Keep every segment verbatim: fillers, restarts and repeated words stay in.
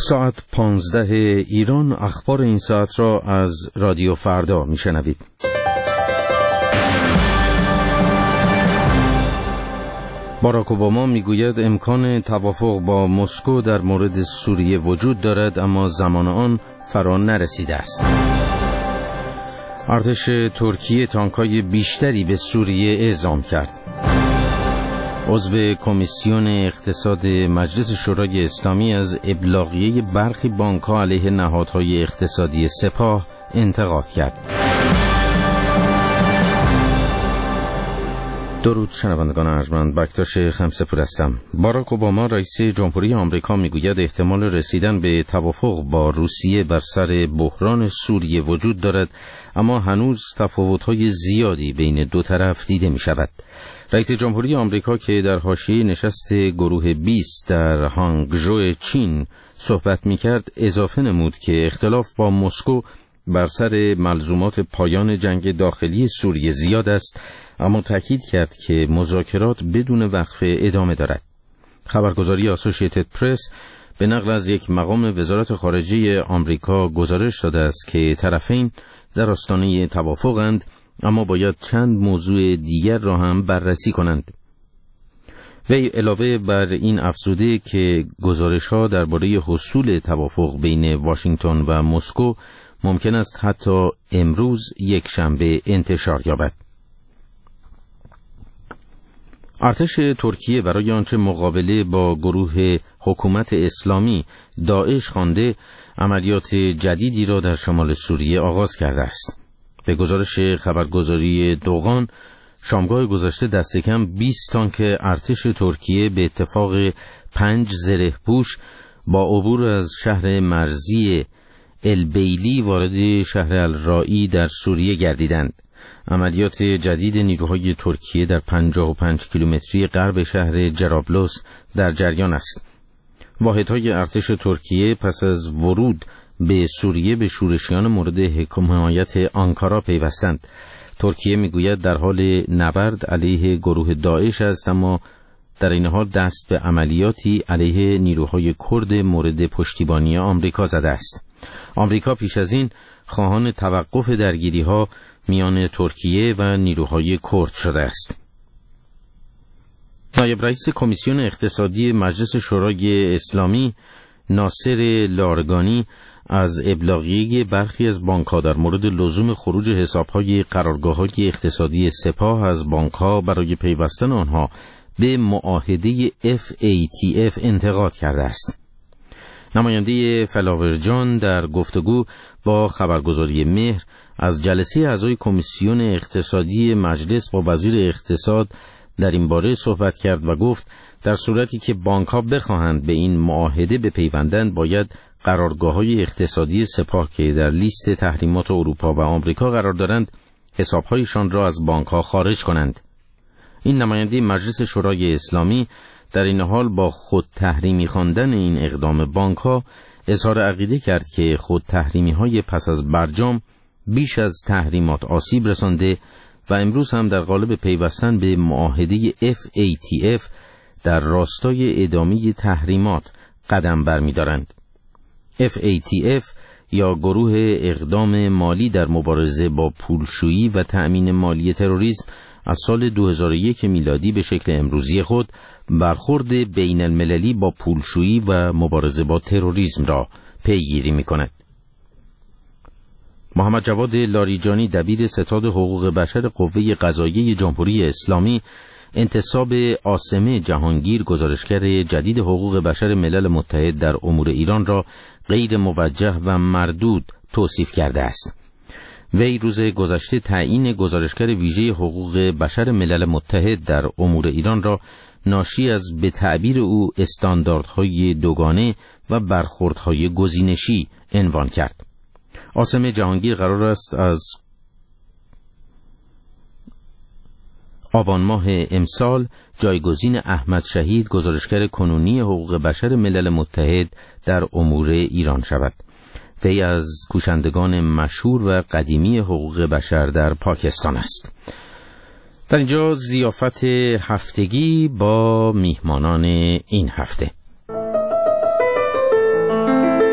ساعت پانزده ایران، اخبار این ساعت را از رادیو فردا میشنوید. باراک اوباما میگوید امکان توافق با مسکو در مورد سوریه وجود دارد، اما زمان آن فرا نرسیده است. ارتش ترکیه تانک‌های بیشتری به سوریه اعزام کرد. عضو کمیسیون اقتصاد مجلس شورای اسلامی از ابلاغیه برخی بانک‌ها علیه نهادهای اقتصادی سپاه انتقاد کرد. درود شنوندگان ارجمند، بکتاش خمسه‌پور هستم. باراک اوباما رئیس جمهوری آمریکا میگوید احتمال رسیدن به توافق با روسیه بر سر بحران سوریه وجود دارد، اما هنوز تفاوت‌های زیادی بین دو طرف دیده می‌شود. رئیس جمهوری آمریکا که در حاشیه نشست گروه بیست در هانگژو چین صحبت می‌کرد، اضافه نمود که اختلاف با مسکو بر سر ملزومات پایان جنگ داخلی سوریه زیاد است، اما تأکید کرد که مذاکرات بدون وقفه ادامه دارد. خبرگزاری اسوسییتد پرس به نقل از یک مقام وزارت خارجه آمریکا گزارش داده است که طرفین در آستانه توافقند، اما باید چند موضوع دیگر را هم بررسی کنند. وی علاوه بر این افزوده که گزارش‌ها درباره حصول توافق بین واشنگتن و مسکو ممکن است حتی امروز یک شنبه انتشار یابد. ارتش ترکیه برای آنچه مقابله با گروه حکومت اسلامی داعش خوانده عملیات جدیدی را در شمال سوریه آغاز کرده است. به گزارش خبرگزاری دوغان، شامگاه گذشته دست کم بیست تانک ارتش ترکیه به اتفاق پنج زره‌پوش با عبور از شهر مرزی البیلی وارد شهر الرائی در سوریه گردیدند. عملیات جدید نیروهای ترکیه در پنجاه و پنج کیلومتری غرب شهر جرابلس در جریان است. واحدهای ارتش ترکیه پس از ورود به سوریه به شورشیان مورد حمایت آنکارا پیوستند. ترکیه میگوید در حال نبرد علیه گروه داعش است، اما در این حال دست به عملیاتی علیه نیروهای کرد مورد پشتیبانی آمریکا زده است. آمریکا پیش از این خواهان توقف درگیری‌ها میان ترکیه و نیروهای کرد شده است. نایب رئیس کمیسیون اقتصادی مجلس شورای اسلامی ناصر لارگانی از ابلاغیه برخی از بانک‌ها در مورد لزوم خروج حساب‌های قرارگاه‌های اقتصادی سپاه از بانک‌ها برای پیوستن آنها به معاهده اف ای تی اف انتقاد کرده است. نماینده فلاورجان در گفتگو با خبرگزاری مهر از جلسه اعضای کمیسیون اقتصادی مجلس با وزیر اقتصاد در این باره صحبت کرد و گفت در صورتی که بانک‌ها بخواهند به این معاهده بپیوندند، باید قرارگاه‌های اقتصادی سپاه که در لیست تحریمات اروپا و آمریکا قرار دارند حساب‌هایشان را از بانک‌ها خارج کنند. این نماینده مجلس شورای اسلامی در این حال با خود تحریمی خواندن این اقدام بانک‌ها اظهار عقیده کرد که خود تحریمی‌های پس از برجام بیش از تحریمات آسیب رسانده و امروز هم در قالب پیوستن به معاهده اف ای تی اف در راستای ادامه تحریمات قدم برمی‌دارند. اف ای تی اف یا گروه اقدام مالی در مبارزه با پولشویی و تأمین مالی تروریسم از سال دو هزار و یک میلادی به شکل امروزی خود برخورد بین المللی با پولشویی و مبارزه با تروریسم را پیگیری می‌کند. محمد جواد لاریجانی دبیر ستاد حقوق بشر قوه قضاییه جمهوری اسلامی انتصاب عاصمه جهانگیر گزارشگر جدید حقوق بشر ملل متحد در امور ایران را غیر موجه و مردود توصیف کرده است. وی روز گذشته تعیین گزارشگر ویژه حقوق بشر ملل متحد در امور ایران را ناشی از به تعبیر او استانداردهای دوگانه و برخوردهای گزینشی عنوان کرد. عاصمه جهانگیر قرار است از آبان ماه امسال جایگزین احمد شهید گزارشگر کنونی حقوق بشر ملل متحد در امور ایران شود. وی از کوشندگان مشهور و قدیمی حقوق بشر در پاکستان است. در اینجا ضیافت هفتگی با میهمانان این هفته.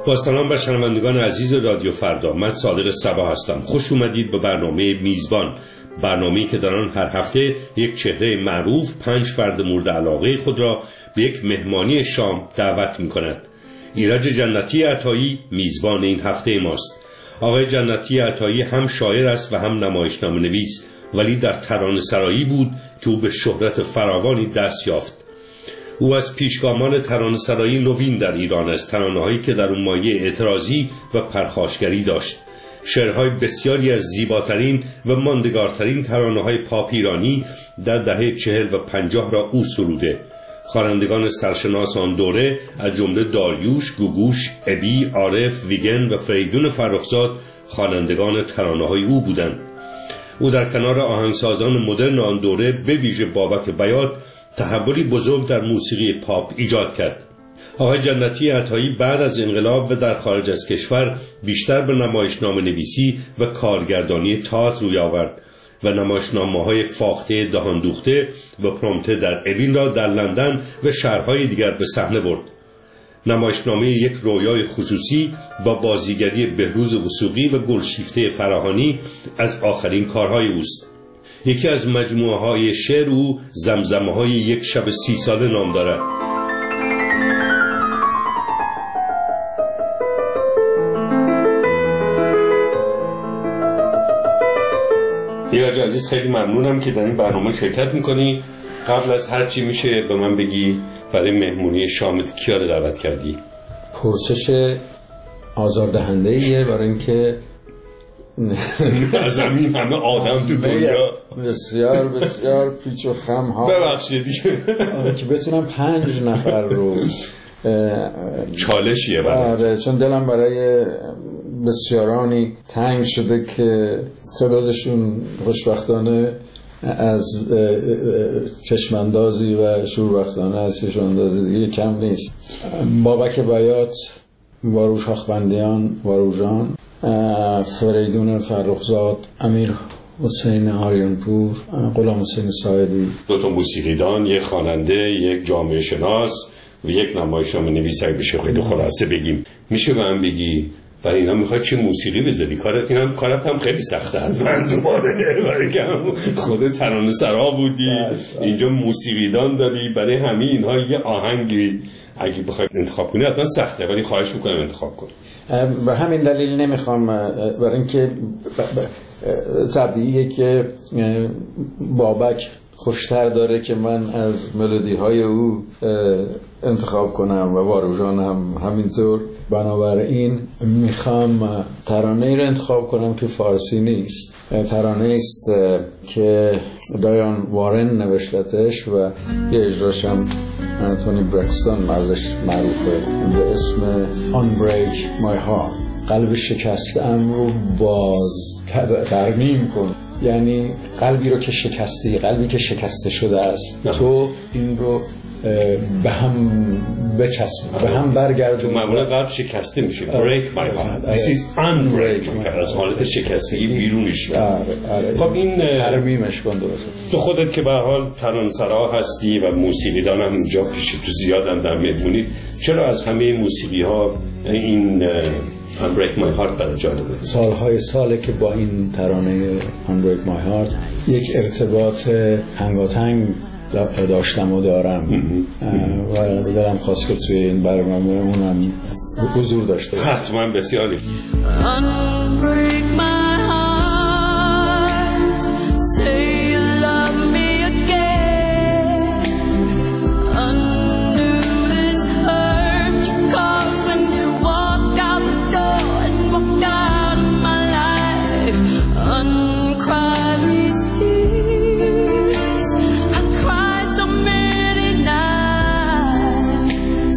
با سلام به شنوندگان عزیز رادیو فردا، من صادق صبا هستم. خوش اومدید به برنامه میزبان، برنامه‌ای که در آن هر هفته یک چهره معروف پنج فرد مورد علاقه خود را به یک مهمانی شام دعوت می‌کند. ایرج جنتی عطایی میزبان این هفته ماست. آقای جنتی عطایی هم شاعر است و هم نمایشنامه نویس، ولی در ترانه‌سرایی بود که او به شهرت فراوانی دست یافت. او از پیشگامان ترانه‌سرایی نوین در ایران است، ترانه‌هایی که در اون مایه اعتراضی و پرخاشگری داشت. شعرهای بسیاری از زیباترین و ماندگارترین ترانه‌های پاپ ایرانی در دهه چهل و پنجاه را او سروده. خوانندگان سرشناس آن دوره از جمله داریوش، گوگوش، ابی، عارف، ویگن و فریدون فرخزاد خوانندگان ترانه‌های او بودند. او در کنار آهنگسازان مدرن آن دوره به ویژه بابک بیات تحولی بزرگ در موسیقی پاپ ایجاد کرد. آقای جنتی عطایی بعد از انقلاب و در خارج از کشور بیشتر به نمایشنامه نویسی و کارگردانی تئاتر روی آورد و نمایشنامه‌های فاخته دهان دوخته و پرومته در اوین را در لندن و شهرهای دیگر به صحنه برد. نمایشنامه یک رویای خصوصی با بازیگری بهروز وثوقی و گلشیفته فراهانی از آخرین کارهای اوست. یکی از مجموعه های شعر او زمزمه های یک شب سی ساله نام دارد. ایرج عزیز، خیلی ممنونم که در این برنامه شرکت میکنی. قبل از هر چی میشه به من بگی برای مهمونی شامت کیا رو دعوت کردی؟ پرسش آزاردهنده ایه، برای اینکه از همین همه آدم تو دنیا بسیار بسیار پیچ و خم ها ببخشید که بتونم پنج نفر رو چالشیه برای آره، چون دلم برای بسیارانی تنگ شده که تعدادشون خوشبختانه از چشماندازی و شوربختانه از چشماندازی دیگه کم نیست. بابک بیات، واروش آخوندیان، واروژان، فریدون فرخزاد، امیر حسین آریانپور، غلام حسین ساعدی. دو تا موسیقیدان، یک خواننده، یک جامعه شناس و یک نمایشنامه نویس. اگه بشه خیلی خلاصه بگیم، میشه به من بگی برای اینا میخوای چه موسیقی بذاری؟ کارت اینم کارت هم خیلی سخته. من دوباره برای که خود ترانه‌سرا بودی، اینجا موسیقیدان داری، برای همین اینها یه آهنگی اگه بخوای انتخاب کنی حتما سخته، ولی خواهش میکنم انتخاب کن. به همین دلیل نمیخوام، برای اینکه طبیعیه که بابک خوشتر داره که من از ملودی های او انتخاب کنم و واروژان هم همینطور. بنابراین میخوام ترانه‌ای رو انتخاب کنم که فارسی نیست، ترانه است که دایان وارن نوشتتش و یه اجراش هم تونی برکستون مرزش معروفه به اسم Unbreak My Heart. قلب شکسته‌ام رو باز ترمیم کن، یعنی قلبی رو که شکستی، قلبی که شکسته شده است، تو این رو به هم بچسب، به هم برگردون. معمولا قلب شکسته میشه. Break my heart. This is unbreak my heart. از حالت شکستگی بیرونش میاد. خب این ترمیمش کن درست. تو خودت که به هر حال ترانه‌سرا هستی و موسیقیدان هم اینجا پیش تو زیادم در مهمونی، چرا از همه موسیقی ها این Unbreak My Heart برای جالبه؟ سالهای ساله که با این ترانه Unbreak My Heart یک ارتباط تنگاتنگ داشتم و دارم و دلم خواست که توی این برنامه اونم حضور داشته. حتما بسیاری. Unbreak my heart, say you love me again, undo this hurt you caused when you walked out the door and walked out of my life, uncry these tears, I cried so many nights,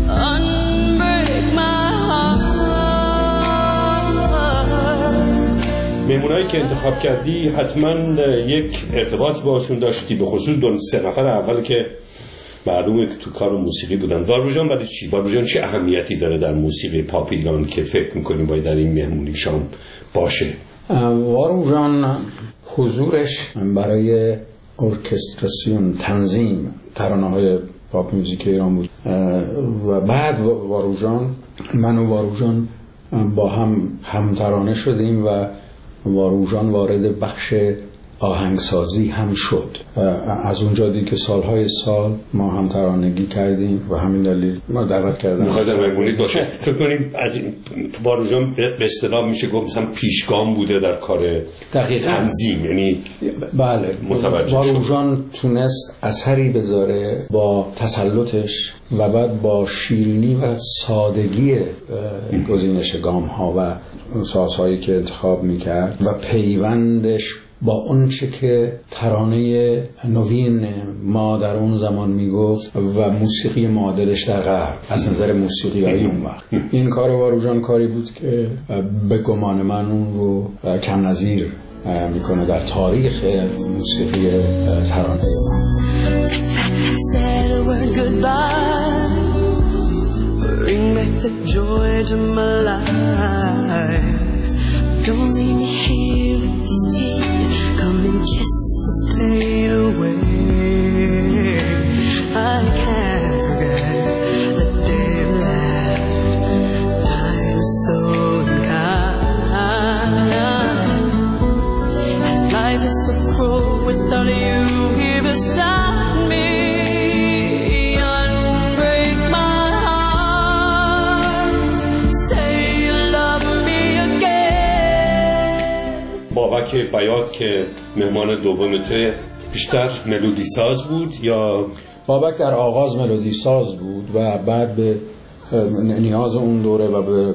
unbreak my heart. مهمونایی که انتخاب کردی حتما یک ارتباط باشون داشتی، به خصوص دو سه نفر اول که معلومه که تو کار موسیقی بودن. واروژان برای چی؟ واروژان چه اهمیتی داره در موسیقی پاپ ایران که فکر میکنیم باید در این مهمونی شام باشه؟ واروژان حضورش برای ارکستراسیون، تنظیم ترانه‌های پاپ موزیک ایران بود. و بعد واروژان، من و واروژان با هم همترانه شدیم و واروژان وارد بخش آهنگسازی هم شد. از اونجا دیگه که سالهای سال ما هم ترانگی کردیم و همین دلیل ما دعوت کردم. میخواید مهمونی باشه. فکر کنیم از این واروژان به اصطلاح میشه گفت مثلا پیشگام بوده در کار تنظیم، یعنی بله واروژان تونست اثری بذاره با تسلطش و بعد با شیرینی و سادگی گزینش گام ها و سازهایی که انتخاب میکرد و پیوندش با اون چه که ترانه نوین ما در اون زمان میگفت و موسیقی معادلش در غرب از نظر موسیقیایی اون وقت. این کار واروژان کاری بود که به گمان من اون رو کم نظیر میکنه در تاریخ موسیقی ترانه ما. Don't leave me here with these tears. Come and kiss this pain away. I can't forget the day you left. Time is so unkind, and life is so cruel without you here beside me. Unbreak my heart. Say you love me again. بابک بیات که مهمان دوم توی بیشتر ملودی ساز بود یا؟ بابک در آغاز ملودی ساز بود و بعد به نیاز اون دوره و به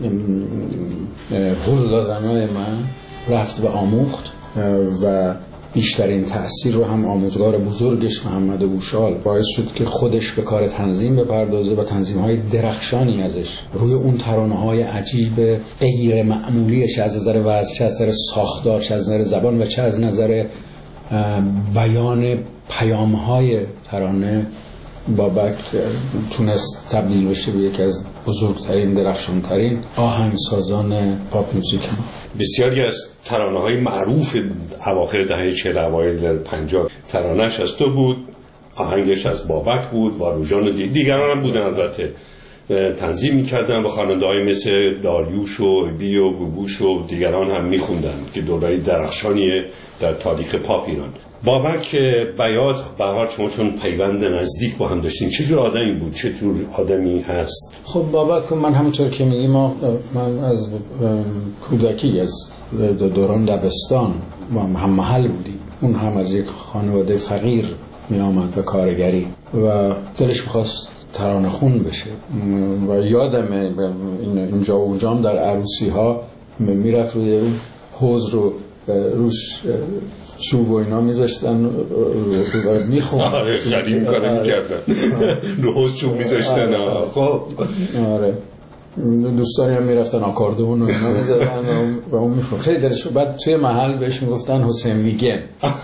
هل دادنهای من رفت و آموخت و بیشترین تأثیر رو هم آموزگار بزرگش محمد بوشال باعث شد که خودش به کار تنظیم بپردازه و تنظیم‌های درخشانی ازش روی اون ترانه‌های عجیب غیر معمولیش از نظر وزن، چه از نظر ساختار، چه از نظر زبان و چه از نظر بیان پیام‌های ترانه بابک تونست تبدیل بشه به یکی از بزرگترین درخشانترین آهنگسازان پاپ موزیک ما. بسیاری از ترانه‌های معروف اواخر دهه چهل اوایل پنجاه ترانه‌اش از تو بود، آهنگش از بابک بود، واروژان و دیگران هم بودن البته تنظیم می‌کردن و خواننده‌های مثل داریوش و بی و گوگوش و دیگران هم می‌خوندن که دوره‌ای درخشانیه در تاریخ پاپ ایران. بابک بیات به هر چون چون پیوند نزدیک با هم داشتیم، چه جور آدمی بود، چه جور آدمی هست؟ خب بابک من همونطور که میگی ما من از کودکی از دوران دبستان ما هم محل بودیم، اون هم از یک خانواده فقیر می آمد و کارگری و دلش می‌خواست ترانه خون بشه و یادمه اینجا و اونجا هم در عروسی ها میرفت روی حوض رو روش چوب و اینا میذاشتن و میخوند. آره خیلی این کارو میکردن رو حوض چوب میذاشتن. خب آره دوستانی هم میرفتن آکاردون و اینا میذاشتن و اون میخوند خیلی دلش. بعد توی محل بهش میگفتن حسین ویگن.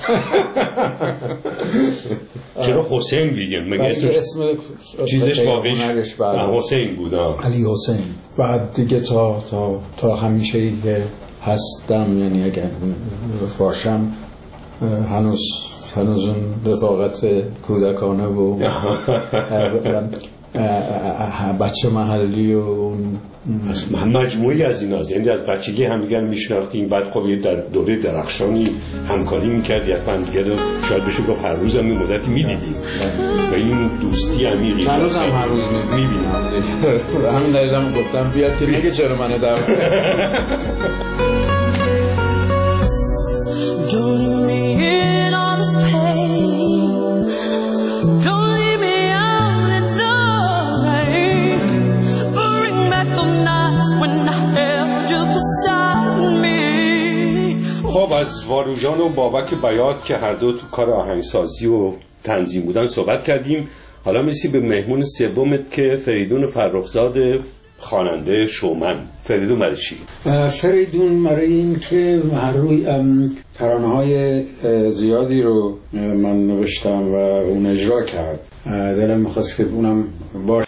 چرا حسین ویگن؟ مگه اسم چیزش واقعیش حسین بود؟ علی حسین. بعد دیگه تا تا تا همیشه که هستم، یعنی اگه باشم هنوز هنوز اون رفاقت کودکانه و بچه محلی و اون مجموعی از این هاست، یعنی از بچگی هم دیگر میشناختیم. بعد خب یه در دوره درخشانی همکاری میکرد، یک هم دیگر شاید بشه گفت هر روز هم این مدتی میدیدیم و این دوستی عمیقی هنوز هم هر روز میبینیم. همین دلیل هم گفتم بیاد که میگه چرا منو دعوت Don't leave me in all this pain. Don't leave me out in the rain. Bring back the nights when I held you beside me. خب از واروژان و بابک بیات که هر دو تو کار آهنگسازی و تنظیم بودن صحبت کردیم. حالا میرسی به مهمون سومت که فریدون فرخزاد، خواننده شومن. فریدون برای چی؟ فریدون برای این که هر روی ترانه‌های زیادی رو من نوشتم و اون اجرا کرد. دلم می‌خواست که اونم باشه.